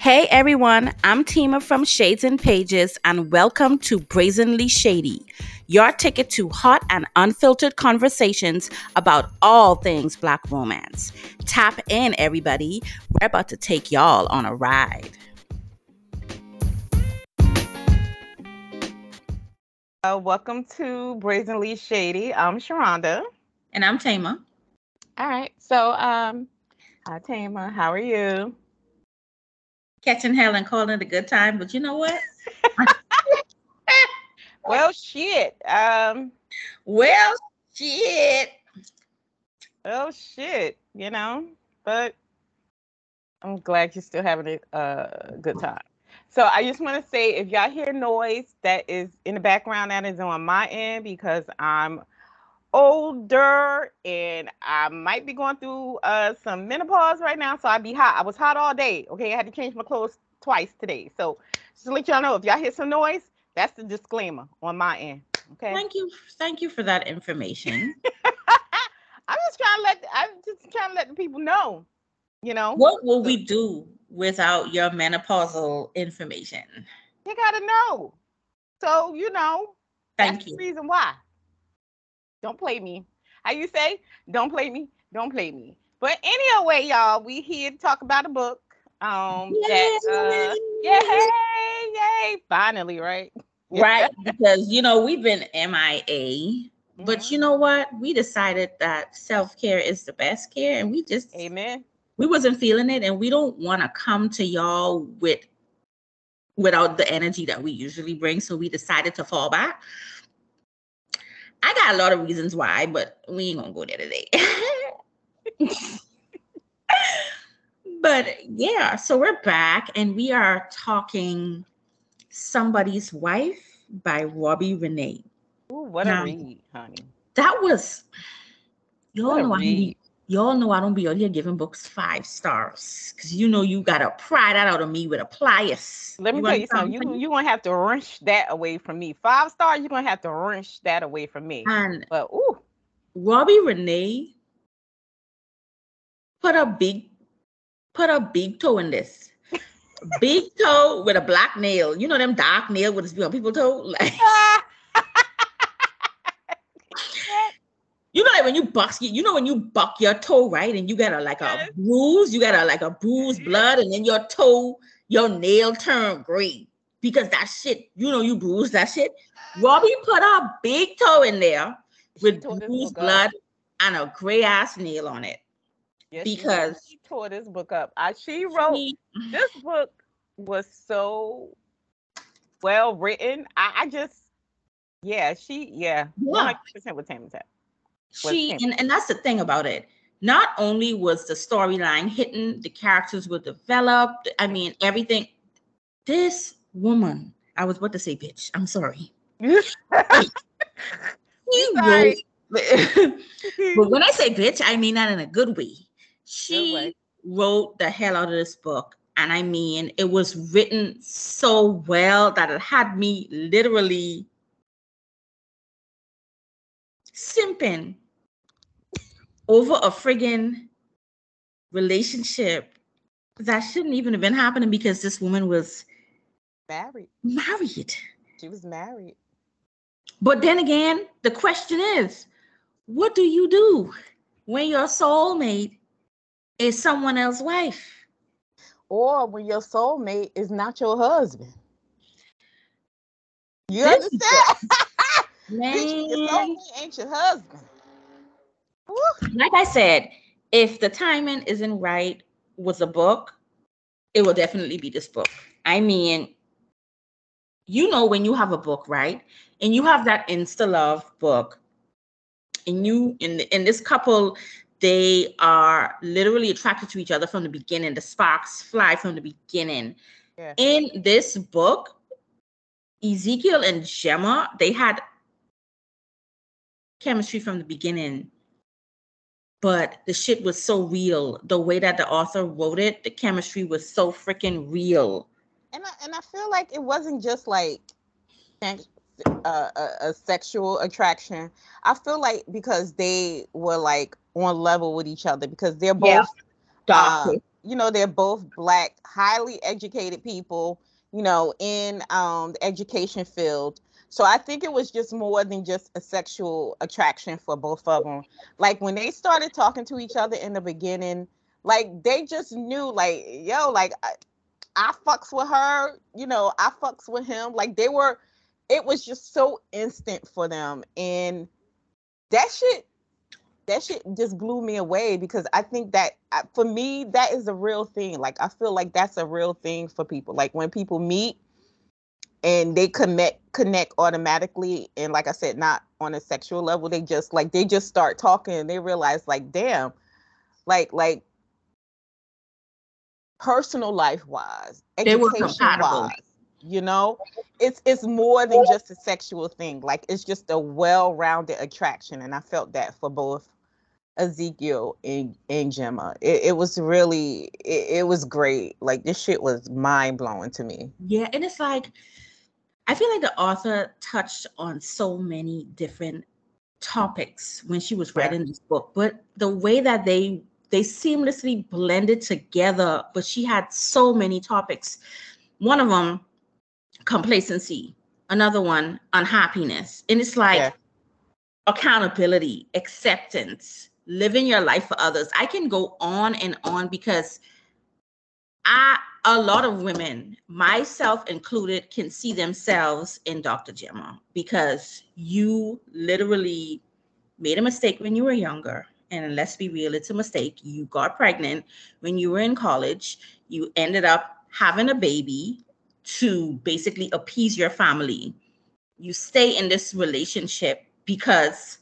Hey everyone, I'm Tima from Shades and Pages, and welcome to Brazenly Shady, your ticket to hot and unfiltered conversations about all things Black romance. Tap in, everybody. We're about to take y'all on a ride. Welcome to Brazenly Shady. I'm Sharonda. And I'm Tama. All right. So, hi Tama. How are you? Catching hell and calling it a good time, but you know what? Well, shit. Well, shit. Well, shit. But I'm glad you're still having a good time. So, I just want to say, if y'all hear noise that is in the background, that is on my end because I'm older and I might be going through some menopause right now, so I'd be hot. I was hot all day. Okay, I had to change my clothes twice today. So just to let y'all know, if y'all hear some noise, that's the disclaimer on my end. Okay. Thank you for that information. I'm just trying to let the people know. What will we do without your menopausal information? You gotta know. So Thank that's you. the reason why. Don't play me. How you say? Don't play me. Don't play me. But anyway, y'all, we here to talk about a book. Yay, finally, right? Right, because we've been MIA, but you know what? We decided that self-care is the best care, and Amen. We wasn't feeling it, and we don't want to come to y'all without the energy that we usually bring, so we decided to fall back. I got a lot of reasons why, but we ain't gonna go there today. But yeah, so we're back and we are talking Somebody's Wife by Robbie Renee. Ooh, what a read, honey. That was What a read. y'all know I don't be out here giving books 5 stars because you gotta pry that out of me with a pliers. Let me tell you something. You're gonna have to wrench that away from me. 5 stars, you're gonna have to wrench that away from me. But Robbie Renee put a big toe in this. Big toe with a black nail. You know them dark nail with this on people's toe? Like like when you buck your toe, right? And you got a bruise, a bruised blood, and then your toe, your nail turned gray. Because that shit, you bruised that shit. Robbie put a big toe in there with bruised blood and a gray ass nail on it. Yes, because she tore this book up. She wrote this book was so well written. I just 100% with Tammy Tap. And that's the thing about it. Not only was the storyline hitting, the characters were developed. I mean, everything. This woman, I was about to say bitch. I'm sorry. Sorry. But when I say bitch, I mean that in a good way. She wrote the hell out of this book. And I mean, it was written so well that it had me literally simping over a friggin' relationship that shouldn't even have been happening because this woman was married. She was married. But then again, the question is, what do you do when your soulmate is someone else's wife? Or when your soulmate is not your husband. You understand? Man, your soulmate ain't your husband. Like I said, if the timing isn't right with a book, it will definitely be this book. I mean, when you have a book, right? And you have that Insta Love book, and in this couple, they are literally attracted to each other from the beginning. The sparks fly from the beginning. Yeah. In this book, Ezekiel and Gemma, they had chemistry from the beginning, but the shit was so real. The way that the author wrote it, the chemistry was so freaking real. And I feel like it wasn't just like a sexual attraction. I feel like because they were like on level with each other because they're both they're both Black, highly educated people, in the education field. So I think it was just more than just a sexual attraction for both of them. Like when they started talking to each other in the beginning, like they just knew, like, yo, like I fucks with her, I fucks with him. Like it was just so instant for them. And that shit just blew me away, because I think that for me, that is a real thing. Like, I feel like that's a real thing for people. Like when people meet and they connect automatically. And like I said, not on a sexual level, they just start talking and they realize, like, damn, like personal life wise, education wise, it's more than just a sexual thing. Like it's just a well-rounded attraction. And I felt that for both Ezekiel and Gemma. It was really, it was great. Like this shit was mind-blowing to me. Yeah, and it's like, I feel like the author touched on so many different topics when she was writing this book, but the way that they seamlessly blended together, but she had so many topics. One of them, complacency. Another one, unhappiness. And it's like accountability, acceptance, living your life for others. I can go on and on, because a lot of women, myself included, can see themselves in Dr. Gemma, because you literally made a mistake when you were younger. And let's be real, it's a mistake. You got pregnant when you were in college. You ended up having a baby to basically appease your family. You stay in this relationship because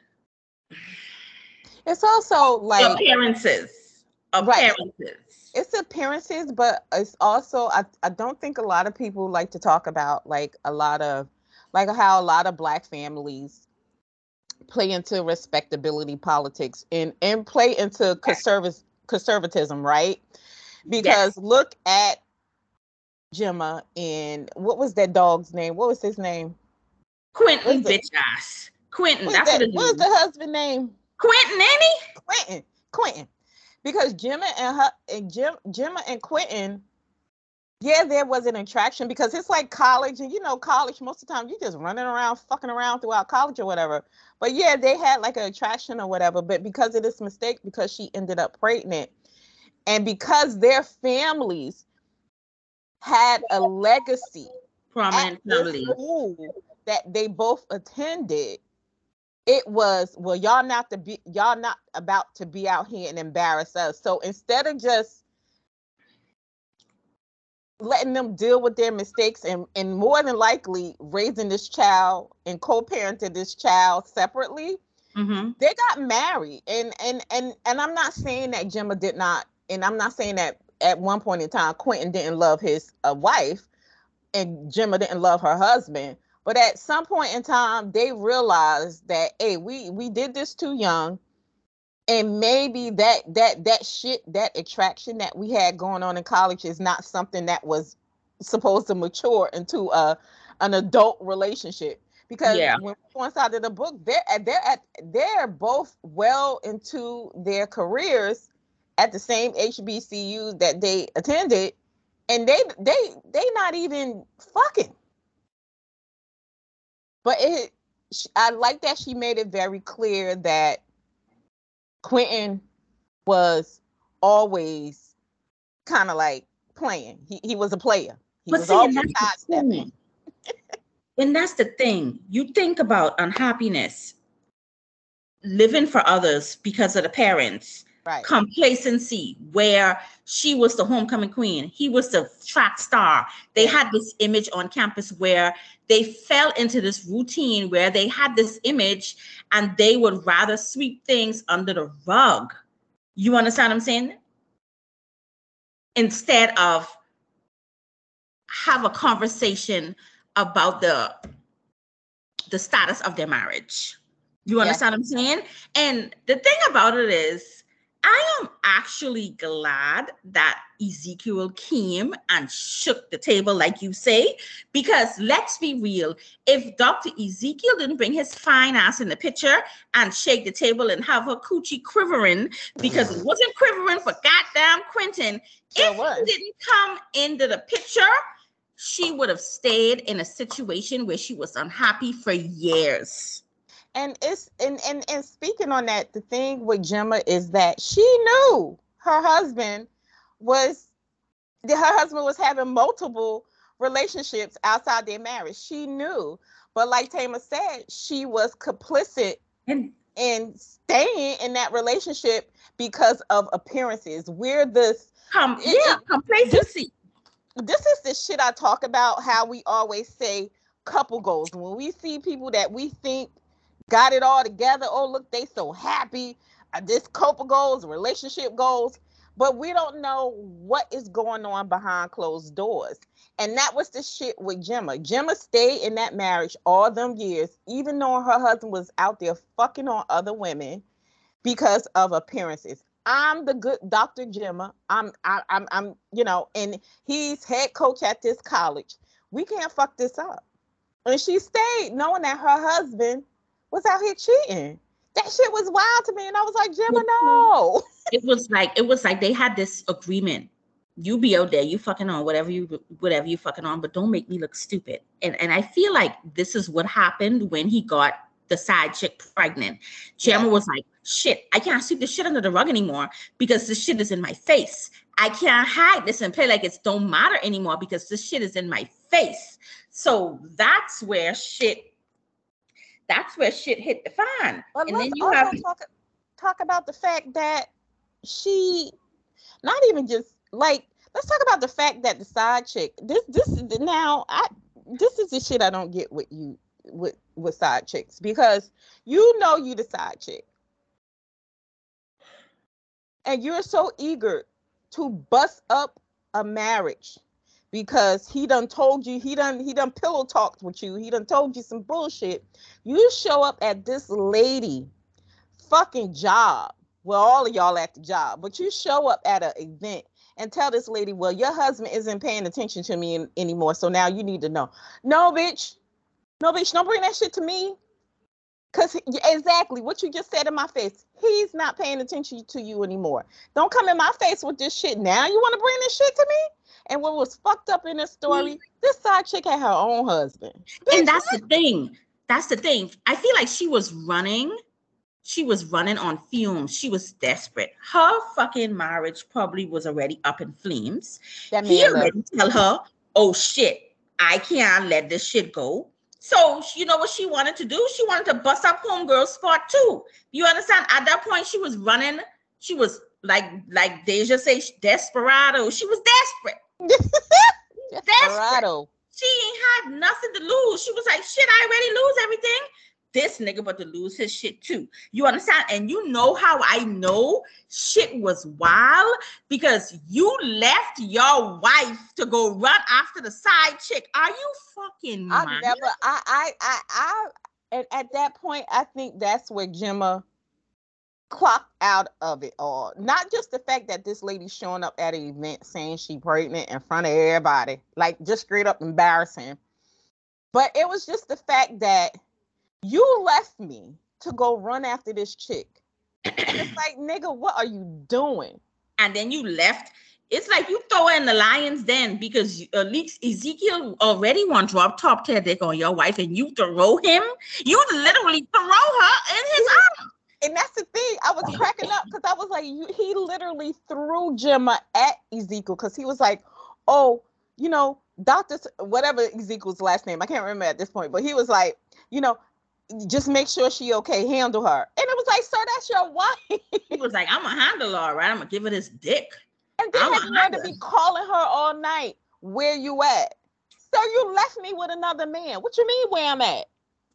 it's also like appearances. It's appearances, but it's also, I don't think a lot of people like to talk about like how a lot of Black families play into respectability politics and play into conservatism, right? Because look at Gemma, and what was that dog's name? What was his name? Quentin, bitch ass. Quentin, that's what it is. What is the husband name? Quentin, ain't he? Quentin. Because Gemma and Quentin, there was an attraction, because it's like college, and college, most of the time you just running around, fucking around throughout college or whatever. But they had like an attraction or whatever. But because of this mistake, because she ended up pregnant, and because their families had a legacy, prominent families, school that they both attended, it was, well, y'all not about to be out here and embarrass us. So instead of just letting them deal with their mistakes and more than likely raising this child and co-parenting this child separately, they got married. And I'm not saying that Gemma did not, and I'm not saying that at one point in time Quentin didn't love his wife and Gemma didn't love her husband. But at some point in time, they realized that, hey, we did this too young, and maybe that attraction that we had going on in college is not something that was supposed to mature into an adult relationship. Because when we go inside of the book, they're both well into their careers at the same HBCU that they attended, and they not even fucking. But I like that she made it very clear that Quentin was always kind of like playing. He was a player. He was always sidestepping. And that's the thing. You think about unhappiness, living for others because of the parents. Right. Complacency, where she was the homecoming queen, he was the track star. They had this image on campus where they fell into this routine where they had this image and they would rather sweep things under the rug. You understand what I'm saying? Instead of have a conversation about the status of their marriage. You understand what I'm saying? And the thing about it is, I am actually glad that Ezekiel came and shook the table, like you say, because let's be real. If Dr. Ezekiel didn't bring his fine ass in the picture and shake the table and have her coochie quivering, because it wasn't quivering for goddamn Quentin, if he didn't come into the picture, she would have stayed in a situation where she was unhappy for years. And it's and speaking on that, the thing with Gemma is that she knew her husband was having multiple relationships outside their marriage. She knew, but like Tama said, she was complicit in staying in that relationship because of appearances. We're this complacency. This is the shit I talk about. How we always say couple goals when we see people that we think got it all together. Oh, look, they so happy. This couple goals, relationship goals, but we don't know what is going on behind closed doors. And that was the shit with Gemma. Gemma stayed in that marriage all them years, even though her husband was out there fucking on other women because of appearances. I'm the good Dr. Gemma. I'm, you know, and he's head coach at this college. We can't fuck this up. And she stayed knowing that her husband was out here cheating. That shit was wild to me. And I was like, Gemma, no. It was like they had this agreement. You be out there, you fucking on whatever you fucking on, but don't make me look stupid. And I feel like this is what happened when he got the side chick pregnant. Gemma was like, shit, I can't sweep this shit under the rug anymore because this shit is in my face. I can't hide this and play like it don't matter anymore because this shit is in my face. So that's where shit hit the fan. But and then you have talk about the fact that she not even just like, let's talk about the fact that the side chick, this is the shit I don't get with you with side chicks, because you know you the side chick and you're so eager to bust up a marriage because he done told you, he done pillow talked with you, he done told you some bullshit. You show up at this lady fucking job, well, all of y'all at the job, but you show up at an event and tell this lady, well, your husband isn't paying attention to me anymore, so now you need to know. No, bitch, don't bring that shit to me. Because exactly what you just said in my face, he's not paying attention to you anymore. Don't come in my face with this shit. Now you want to bring this shit to me? And what was fucked up in this story, this side chick had her own husband. Bitch, and that's the thing. That's the thing. I feel like she was running on fumes. She was desperate. Her fucking marriage probably was already up in flames. He already tell her, oh shit, I can't let this shit go. So you know what she wanted to do? She wanted to bust up homegirl spot too. You understand? At that point, she was running. She was like Deja say, desperado. She was desperate. Desperado. She ain't had nothing to lose. She was like, shit, I already lose everything. This nigga about to lose his shit too. You understand? And you know how I know shit was wild? Because you left your wife to go run after the side chick. Are you fucking mad? And at that point, I think that's where Gemma clocked out of it all. Not just the fact that this lady's showing up at an event saying she pregnant in front of everybody, like just straight up embarrassing. But it was just the fact that you left me to go run after this chick. It's like, nigga, what are you doing? And then you left. It's like you throw her in the lion's den because at least Ezekiel already want drop top tear dick on your wife and you throw him. You literally throw her in his arms. And that's the thing. I was cracking up because I was like, he literally threw Gemma at Ezekiel because he was like, oh, you know, Dr. whatever Ezekiel's last name, I can't remember at this point, but he was like, you know, just make sure she okay, handle her. And it was like, sir, that's your wife. He was like, I'm gonna handle her, all right? I'm gonna give her this dick. And then had wanted to be calling her all night. Where you at? Sir, you left me with another man. What you mean where I'm at?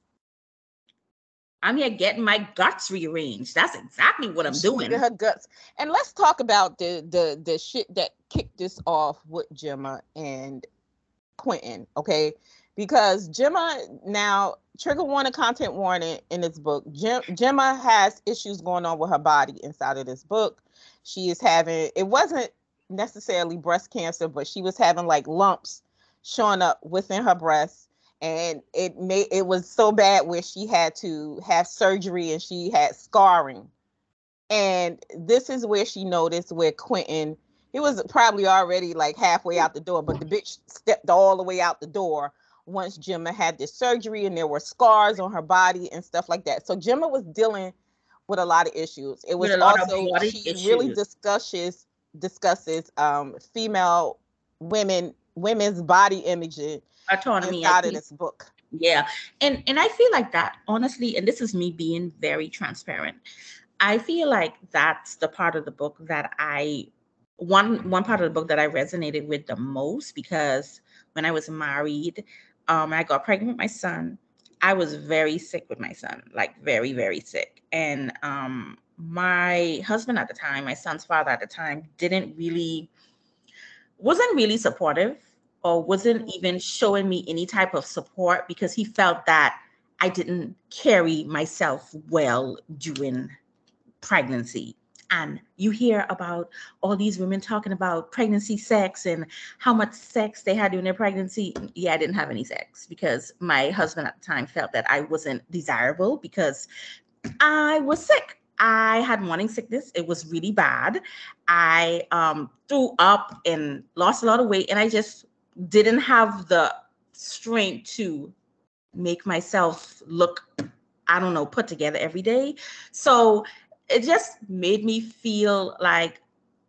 I'm here getting my guts rearranged. That's exactly what I'm doing. Her guts. And let's talk about the shit that kicked this off with Gemma and Quentin, okay? because Gemma, now trigger warning, content warning in this book. Gemma has issues going on with her body inside of this book. She is having, it wasn't necessarily breast cancer, but she was having like lumps showing up within her breasts, and it was so bad where she had to have surgery and she had scarring. And this is where she noticed where Quentin, he was probably already like halfway out the door, but the bitch stepped all the way out the door once Gemma had this surgery, and there were scars on her body and stuff like that. So Gemma was dealing with a lot of issues. It was also, she really discusses female women's body image autonomy inside of this book. Yeah. And I feel like that, honestly, and this is me being very transparent, I feel like that's the part of the book that one part of the book that I resonated with the most, because when I was married, I got pregnant with my son. I was very sick with my son, like very, very sick. And my husband at the time, my son's father at the time, wasn't really supportive, or wasn't even showing me any type of support, because he felt that I didn't carry myself well during pregnancy. And you hear about all these women talking about pregnancy sex and how much sex they had during their pregnancy. Yeah, I didn't have any sex because my husband at the time felt that I wasn't desirable because I was sick. I had morning sickness. It was really bad. I threw up and lost a lot of weight, and I just didn't have the strength to make myself look, I don't know, put together every day. So it just made me feel like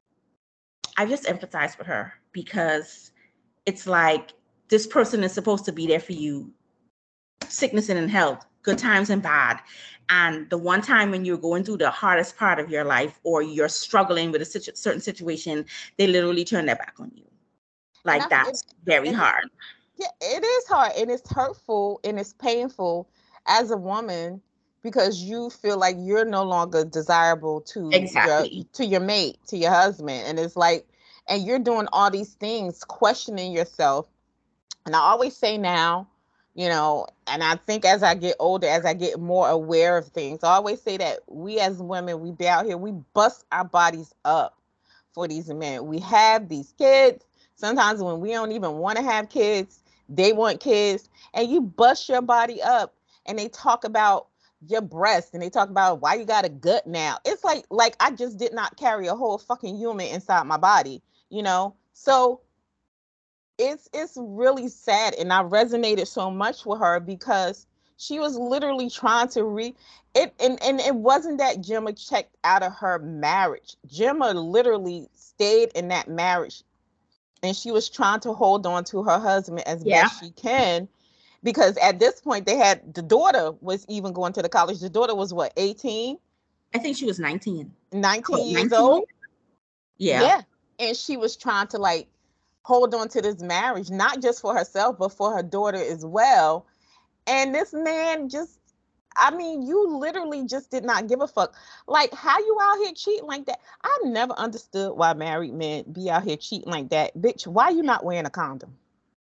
I just empathized with her, because it's like this person is supposed to be there for you, sickness and in health, good times and bad. And the one time when you're going through the hardest part of your life, or you're struggling with a certain situation, they literally turn their back on you. Like, that's very hard. Yeah, it is hard, and it's hurtful, and it's painful as a woman, because you feel like you're no longer desirable to your mate, to your husband. And it's like, and you're doing all these things, questioning yourself. And I always say now, you know, and I think as I get older, as I get more aware of things, I always say that we as women, we be out here, we bust our bodies up for these men. We have these kids. Sometimes when we don't even want to have kids, they want kids, and you bust your body up, and they talk about your breast, and they talk about why you got a gut now. It's like I just did not carry a whole fucking human inside my body, you know? So it's really sad, and I resonated so much with her, because she was literally trying to read it, and it wasn't that Gemma checked out of her marriage. Gemma literally stayed in that marriage, and she was trying to hold on to her husband as best she can, because at this point the daughter was even going to the college. The daughter was what, 18? I think she was 19. 19 years old. Yeah. And she was trying to like hold on to this marriage, not just for herself, but for her daughter as well. And this man just, I mean, you literally just did not give a fuck. Like, how you out here cheating like that? I never understood why married men be out here cheating like that. Bitch, why you not wearing a condom?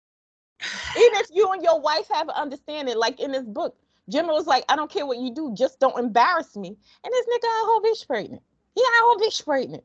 Even if you and your wife have an understanding, like in this book, Gemma was like, I don't care what you do, just don't embarrass me. And this nigga got a whole bitch pregnant. He got a whole bitch pregnant.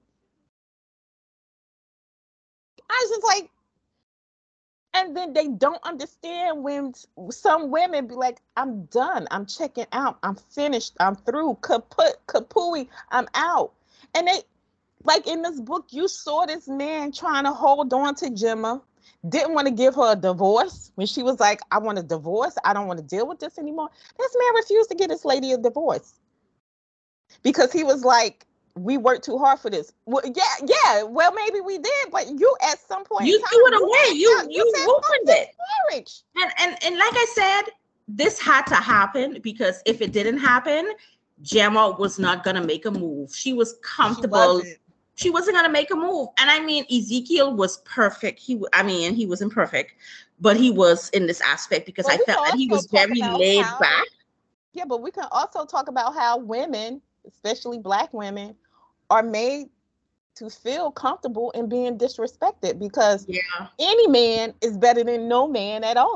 I was just like, and then they don't understand when some women be like, I'm done, I'm checking out, I'm finished, I'm through, kaput, kapooey, I'm out. And they, like in this book, you saw this man trying to hold on to Gemma, didn't want to give her a divorce. When she was like, I want a divorce, I don't want to deal with this anymore. This man refused to give this lady a divorce, because he was like, we worked too hard for this. Well, yeah. Well, maybe we did, but you at some point you threw it away. You opened it. Marriage. And like I said, this had to happen, because if it didn't happen, Gemma was not gonna make a move. She was comfortable. She wasn't gonna make a move. And I mean, Ezekiel was perfect. He wasn't perfect, but he was in this aspect, because I felt that he was very laid back. Yeah, but we can also talk about how women, especially Black women, are made to feel comfortable in being disrespected, because any man is better than no man at all.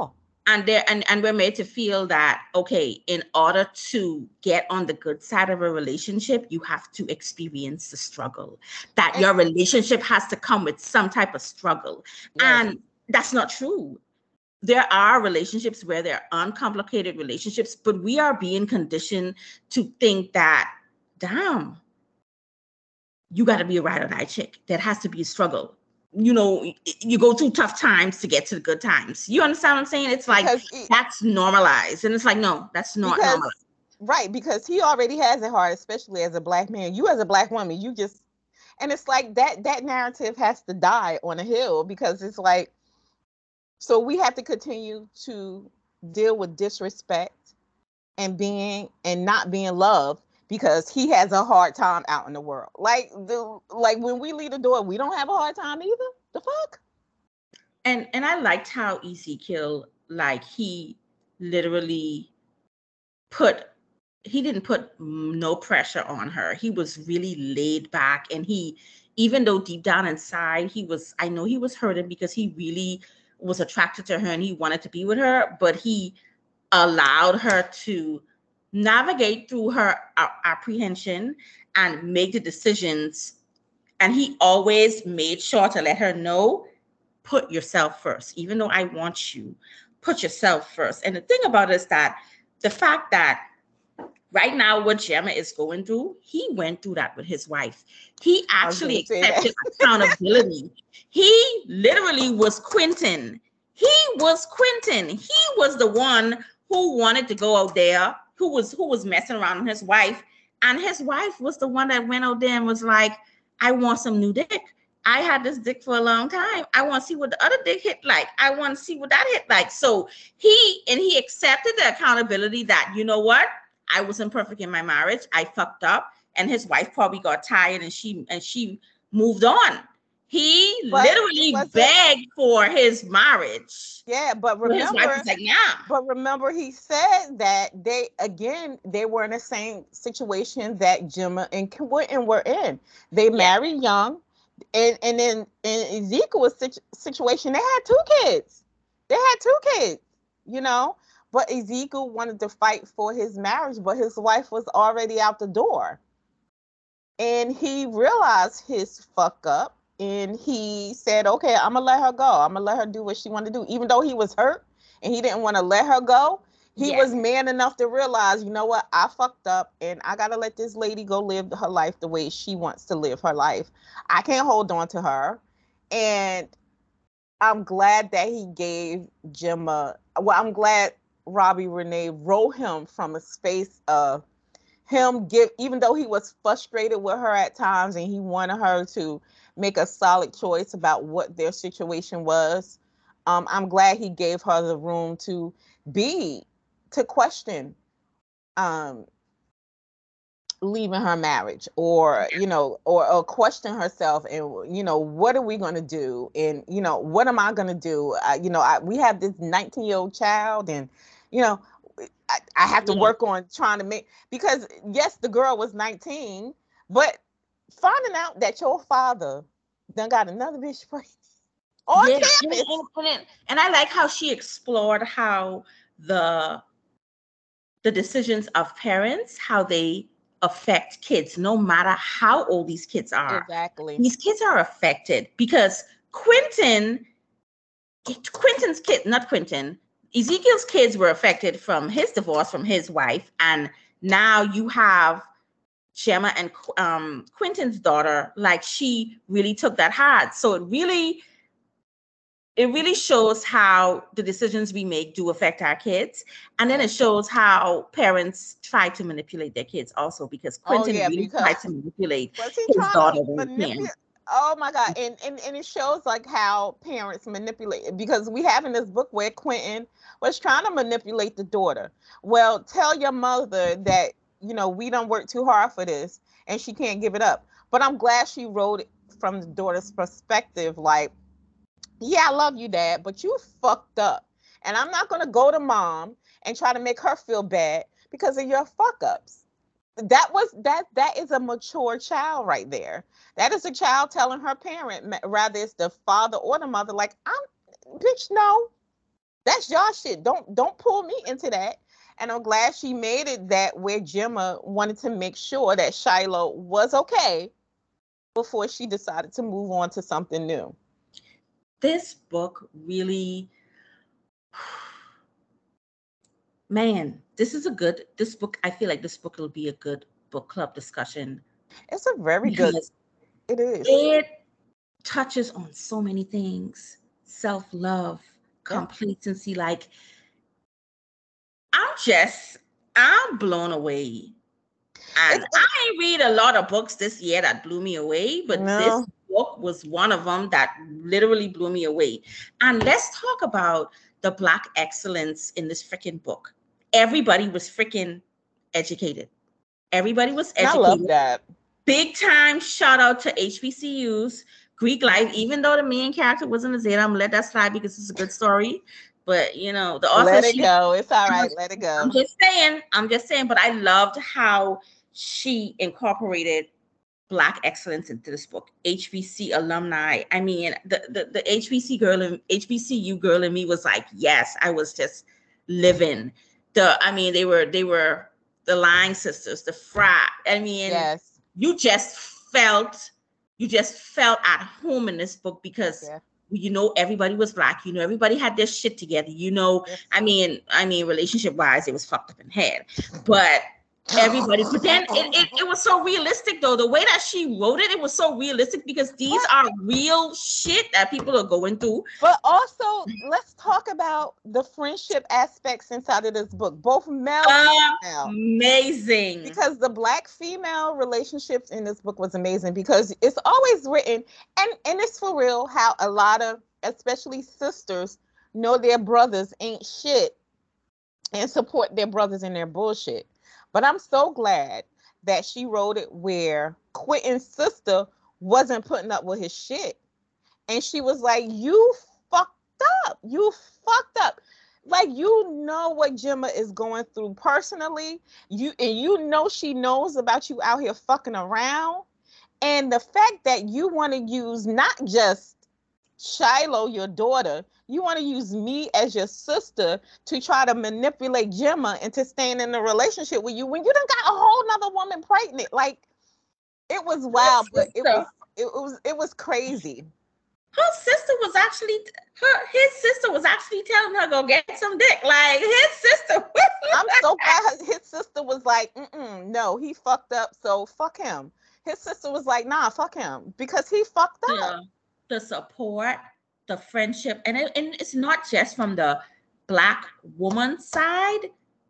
and we're made to feel that, okay, in order to get on the good side of a relationship, you have to experience the struggle, that your relationship has to come with some type of struggle. Yes. And that's not true. There are relationships where they're uncomplicated relationships, but we are being conditioned to think that, damn, you got to be a ride or die chick. There has to be a struggle. You know, you go through tough times to get to the good times. You understand what I'm saying? It's like, that's normalized. And it's like, no, that's not normal. Right, because he already has it hard, especially as a Black man. You as a Black woman, you just, and it's like that narrative has to die on a hill, because it's like, so we have to continue to deal with disrespect and not being loved because he has a hard time out in the world. Like when we leave the door, we don't have a hard time either. The fuck? And I liked how Ezekiel, like, he literally he didn't put no pressure on her. He was really laid back, and he, even though deep down inside I know he was hurting because he really was attracted to her and he wanted to be with her, but he allowed her to navigate through her apprehension and make the decisions. And he always made sure to let her know, put yourself first. Even though I want you, put yourself first. And the thing about it is that the fact that right now what Gemma is going through, he went through that with his wife. He actually accepted accountability. He literally was Quentin. He was the one who wanted to go out there, who was messing around with his wife. And his wife was the one that went out there and was like, I want some new dick. I had this dick for a long time. I want to see what the other dick hit like. I want to see what that hit like. So he accepted the accountability that, you know what? I wasn't perfect in my marriage. I fucked up. And his wife probably got tired and she moved on. He literally begged for his marriage. Yeah, but remember, his wife was like, yeah. But remember, he said that they were in the same situation that Gemma and Quentin were in. They married young, and then in Ezekiel's situation, they had two kids. You know. But Ezekiel wanted to fight for his marriage, but his wife was already out the door, and he realized his fuck up. And he said, okay, I'm going to let her go. I'm going to let her do what she wanted to do. Even though he was hurt and he didn't want to let her go, he was man enough to realize, you know what, I fucked up and I got to let this lady go live her life the way she wants to live her life. I can't hold on to her. And I'm glad that he gave Gemma, I'm glad Robbie Renee wrote him from a space of even though he was frustrated with her at times and he wanted her to make a solid choice about what their situation was. I'm glad he gave her the room to question leaving her marriage, or, you know, or question herself, and, you know, what are we going to do? And, you know, what am I going to do? We have this 19-year-old child, and, you know, I have to work on trying to because yes, the girl was 19, but finding out that your father done got another bitch pregnant on campus. And I like how she explored how the decisions of parents, how they affect kids, no matter how old these kids are. Exactly. These kids are affected because Ezekiel's kids were affected from his divorce from his wife. And now you have Gemma and Quentin's daughter, like, she really took that hard. So it really shows how the decisions we make do affect our kids. And then it shows how parents try to manipulate their kids also, because Quentin really tried to manipulate his daughter. Oh my God. And it shows like how parents manipulate, because we have in this book where Quentin was trying to manipulate the daughter. Well, tell your mother that, you know, we don't work too hard for this and she can't give it up. But I'm glad she wrote it from the daughter's perspective. Like, yeah, I love you, Dad, but you fucked up. And I'm not going to go to Mom and try to make her feel bad because of your fuck ups. That is a mature child right there. That is a child telling her parent, rather it's the father or the mother, like, bitch, no. That's y'all shit. Don't pull me into that. And I'm glad she made it that where Gemma wanted to make sure that Shiloh was okay before she decided to move on to something new. This book really, man, this book, I feel like this book will be a good book club discussion. It's a very good, it is. It touches on so many things. Self-love, complacency, like, I'm blown away. And I ain't read a lot of books this year that blew me away, but this book was one of them that literally blew me away. And let's talk about the Black excellence in this freaking book. Everybody was freaking educated. Everybody was educated. I love that. Big time shout out to HBCUs, Greek life, even though the main character wasn't a Zeta, I'm gonna let that slide because it's a good story. But you know, the author, let it go. It's all right. Let it go. I'm just saying, but I loved how she incorporated Black excellence into this book. HBC alumni. I mean, the HBCU girl in me was like, yes, I was just living. They were the Lying sisters, the frat. I mean, yes. You just felt at home in this book because you know everybody was Black. You know everybody had their shit together. You know, I mean, relationship wise, it was fucked up in head, but everybody. But then it was so realistic though. The way that she wrote it, it was so realistic because these are real shit that people are going through. But also, let's talk about the friendship aspects inside of this book, both male and female. Amazing. Because the Black female relationships in this book was amazing because it's always written, and it's for real how a lot of, especially sisters, know their brothers ain't shit and support their brothers in their bullshit. But I'm so glad that she wrote it where Quentin's sister wasn't putting up with his shit. And she was like, you fucked up. You fucked up. Like, you know what Gemma is going through personally. You know she knows about you out here fucking around. And the fact that you want to use not just Shiloh, your daughter, you want to use me as your sister to try to manipulate Gemma into staying in a relationship with you when you done got a whole nother woman pregnant. Like, it was wild, but it was crazy. His sister was actually telling her go get some dick. Like, his sister. I'm so glad his sister was like, no, he fucked up, so fuck him. His sister was like, nah, fuck him because he fucked up. Yeah. The support, the friendship, and it's not just from the Black woman side,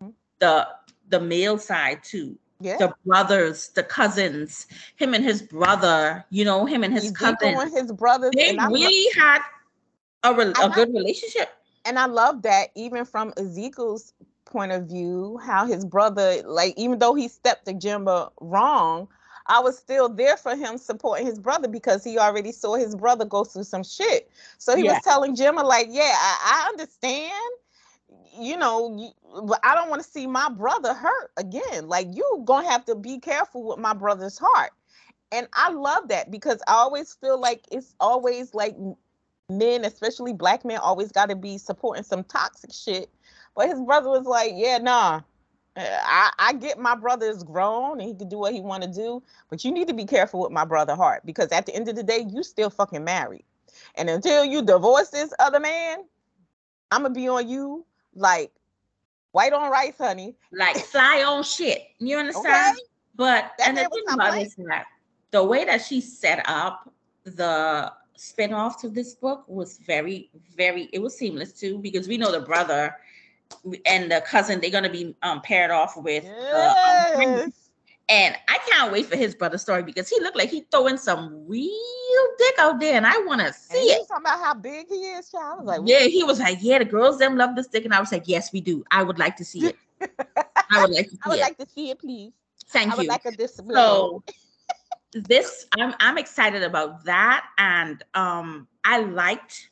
the male side too. Yeah. The brothers, the cousins, him and his brother, him and his cousin. His brothers. They really had a good relationship. And I love that even from Ezekiel's point of view, how his brother, like, even though he stepped to Gemma wrong, I was still there for him supporting his brother because he already saw his brother go through some shit. So he was telling Gemma, like, I understand, but I don't want to see my brother hurt again. Like, you gonna have to be careful with my brother's heart. And I love that because I always feel like it's always like men, especially Black men, always got to be supporting some toxic shit. But his brother was like, yeah, nah. I get my brother is grown and he can do what he want to do, but you need to be careful with my brother's heart because at the end of the day, you still fucking married. And until you divorce this other man, I'm going to be on you like white on rice, honey. Like fly on shit. You understand? Okay? But and the thing about it is that the way that she set up the spinoff to this book was very, very, it was seamless too because we know the brother and the cousin, they're gonna be paired off with and I can't wait for his brother story because he looked like he throwing some real dick out there and I want to see it. Talking about how big he is, child. I was like, he was like, the girls them love this dick, and I was like, yes, we do. I would like to see it. I would like to see it, please. Thank you. I would like a display. So this, I'm excited about that, and I liked.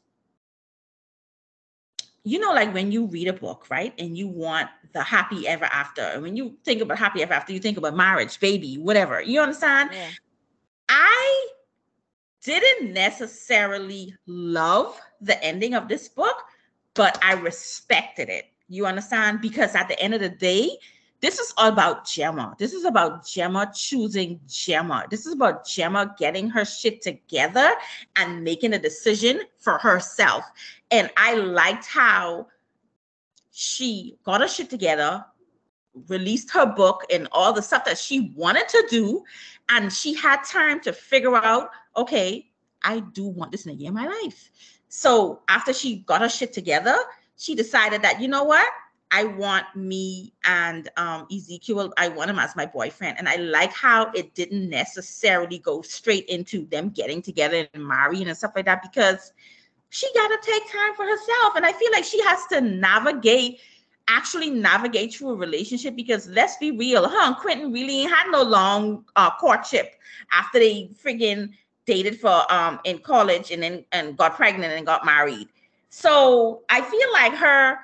Like when you read a book, right? And you want the happy ever after. And when you think about happy ever after, you think about marriage, baby, whatever. You understand? Yeah. I didn't necessarily love the ending of this book, but I respected it. You understand? Because at the end of the day, this is all about Gemma. This is about Gemma choosing Gemma. This is about Gemma getting her shit together and making a decision for herself. And I liked how she got her shit together, released her book and all the stuff that she wanted to do. And she had time to figure out, okay, I do want this nigga in my life. So after she got her shit together, she decided that, you know what? I want me and Ezekiel, I want him as my boyfriend. And I like how it didn't necessarily go straight into them getting together and marrying and stuff like that, because she got to take time for herself. And I feel like she has to actually navigate through a relationship, because let's be real, her and Quentin really ain't had no long courtship after they friggin' dated for in college and got pregnant and got married. So I feel like her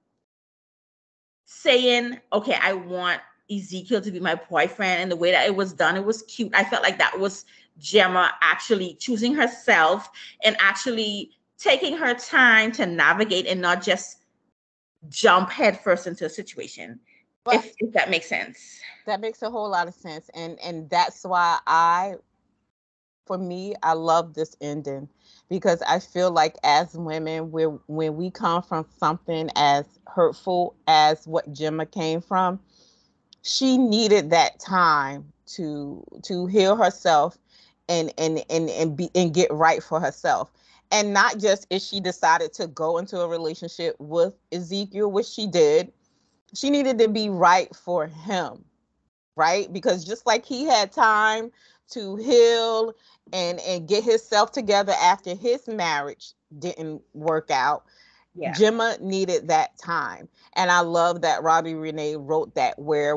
saying, okay, I want Ezekiel to be my boyfriend, and the way that it was done, it was cute. I felt like that was Gemma actually choosing herself and actually taking her time to navigate and not just jump headfirst into a situation. But if that makes sense. That makes a whole lot of sense. And that's why for me, I love this ending, because I feel like as women, when we come from something as hurtful as what Gemma came from, she needed that time to heal herself and get right for herself. And not just if she decided to go into a relationship with Ezekiel, which she did, she needed to be right for him, right? Because just like he had time to heal and get himself together after his marriage didn't work out, yeah, Gemma needed that time. And I love that Robbie Renee wrote that, where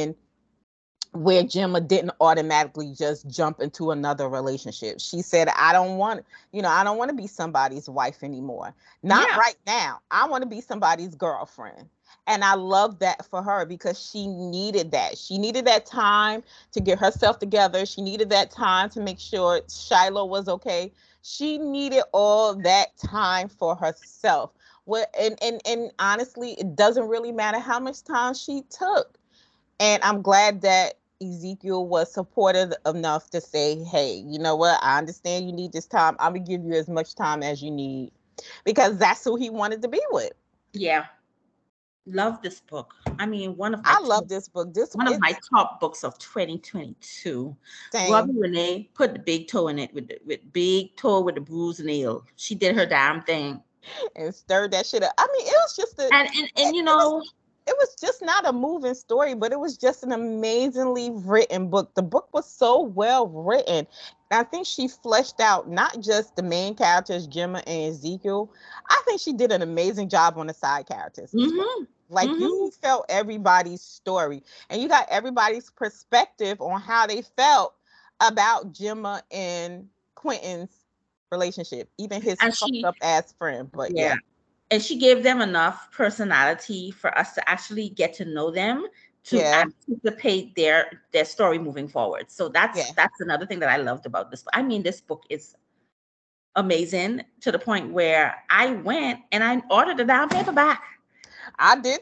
Gemma didn't automatically just jump into another relationship. She said, I don't want to be somebody's wife anymore. Not right now. I want to be somebody's girlfriend. And I love that for her, because she needed that. She needed that time to get herself together. She needed that time to make sure Shiloh was okay. She needed all that time for herself. Well, and honestly, it doesn't really matter how much time she took. And I'm glad that Ezekiel was supportive enough to say, hey, you know what? I understand you need this time. I'm going to give you as much time as you need, because that's who he wanted to be with. Yeah. Love this book. I mean, I love this book. One of my top books of 2022. Robbie Renee put the big toe in it with big toe with the bruised nail. She did her damn thing and stirred that shit up. I mean, it was just and you know, it was just not a moving story, but it was just an amazingly written book. The book was so well written. I think she fleshed out not just the main characters, Gemma and Ezekiel. I think she did an amazing job on the side characters. Mm-hmm. Like you felt everybody's story, and you got everybody's perspective on how they felt about Gemma and Quentin's relationship, even his fucked up ass friend. But yeah. And she gave them enough personality for us to actually get to know them, to anticipate their story moving forward. So that's another thing that I loved about this. I mean, this book is amazing to the point where I went and I ordered a damn paperback. I did.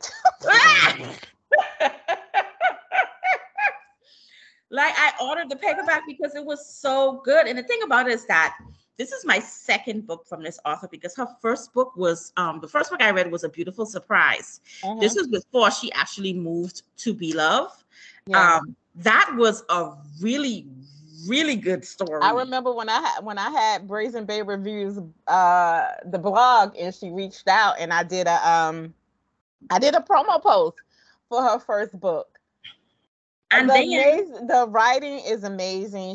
Like, I ordered the paperback because it was so good. And the thing about it is that this is my second book from this author, because her first book was the first book I read was A Beautiful Surprise. This was before she actually moved to Be Love. That was a really, really good story. I remember when I had Brazen Bay Reviews, the blog, and she reached out, and I did a promo post for her first book. And the writing is amazing.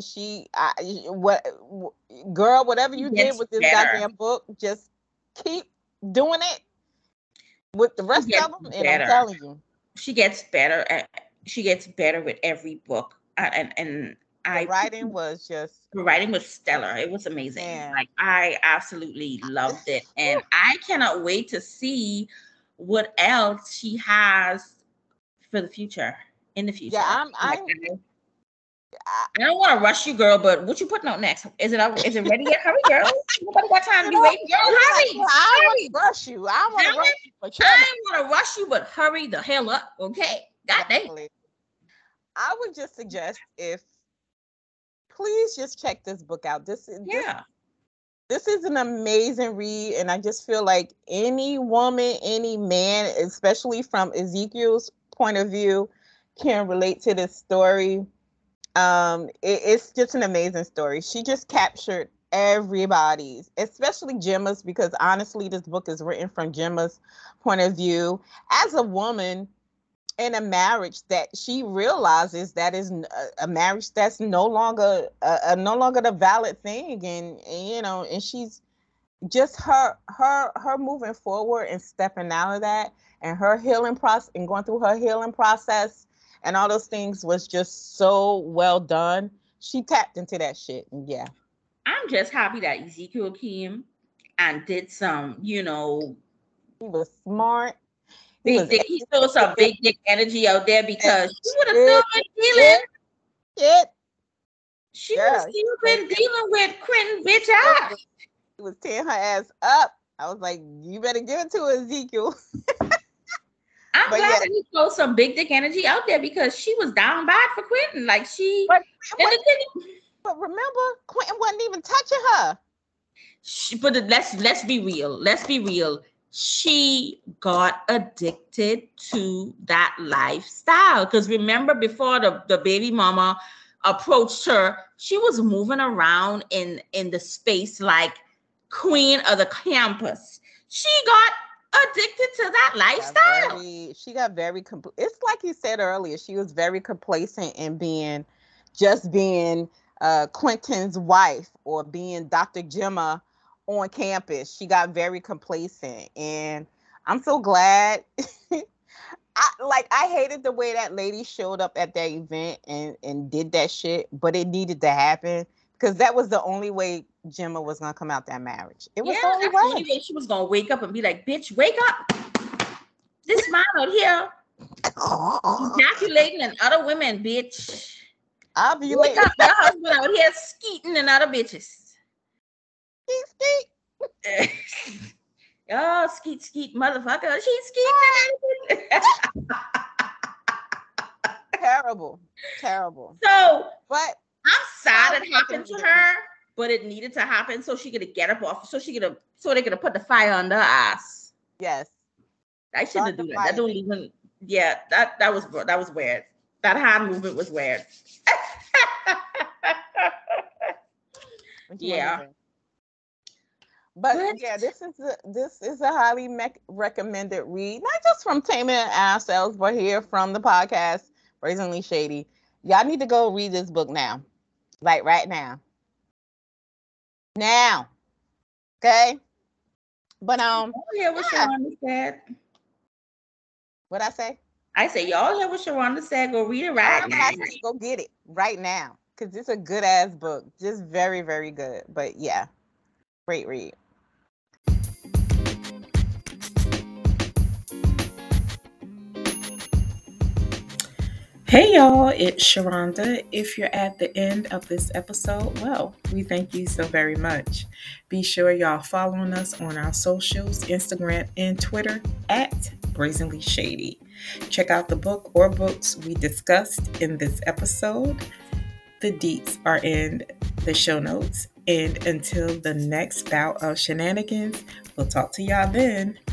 Whatever you did with this goddamn book, just keep doing it with the rest of them. And I'm telling you, she gets better. She gets better with every book. The writing was stellar. It was amazing. Man. Like, I absolutely loved it, and I cannot wait to see what else she has for the future. In the future. Yeah, I don't want to rush you, girl, but what you putting out next? Is it ready yet? Hurry, girl. Nobody got time to be waiting. Girl, hurry. I want to rush you. I want to rush you. But I don't want to rush you, but hurry the hell up, okay? God dang. I would just suggest please just check this book out. This is an amazing read, and I just feel like any woman, any man, especially from Ezekiel's point of view, can relate to this story. It's just an amazing story. She just captured everybody's, especially Gemma's, because honestly, this book is written from Gemma's point of view as a woman in a marriage that she realizes that is a marriage that's no longer the valid thing, and and she's just her moving forward and stepping out of that, and her healing process and going through her healing process and all those things was just so well done. She tapped into that shit. And yeah. I'm just happy that Ezekiel came and did some, he was smart. He still some big dick energy out there, because she would have still been dealing. She would have still been dealing with Quentin bitch ass. He was tearing her ass up. I was like, you better give it to Ezekiel. I'm glad that he showed some big dick energy out there, because she was down bad for Quentin. Like but remember, Quentin wasn't even touching her. But let's be real. Let's be real. She got addicted to that lifestyle, because remember, before the baby mama approached her, she was moving around in the space like queen of the campus. She got addicted to that lifestyle. She got very it's like you said earlier, she was very complacent in being Quentin's wife, or being Dr. Gemma on campus. She got very complacent, and I'm so glad. I hated the way that lady showed up at that event and did that shit, but it needed to happen, because that was the only way Gemma was gonna come out that marriage. It was the only way she was gonna wake up and be like, bitch, wake up. This man out here ejaculating in other women, bitch. Wake up, your husband out here skeeting in other bitches. Skeet. Oh, skeet, motherfucker. She's skeeting. Terrible. So, but I'm sad it happened to her, but it needed to happen so she could get up off, so they could have put the fire on her ass. Yes. I shouldn't have done that. That don't even. Yeah, that was weird. That hand movement was weird. Yeah. But yeah, this is a highly recommended read, not just from Taming ourselves, but here from the podcast, Brazenly Shady. Y'all need to go read this book now. Like right now. Now. Okay? But hear what Sharonda said. What'd I say? I say, y'all hear what Sharonda said? Go read it right now. Go get it right now. Because it's a good ass book. Just very, very good. But yeah. Great read. Hey y'all, it's Sharonda. If you're at the end of this episode, well, we thank you so very much. Be sure y'all following us on our socials, Instagram and Twitter at Brazenly Shady. Check out the book or books we discussed in this episode. The deets are in the show notes. And until the next bout of shenanigans, we'll talk to y'all then.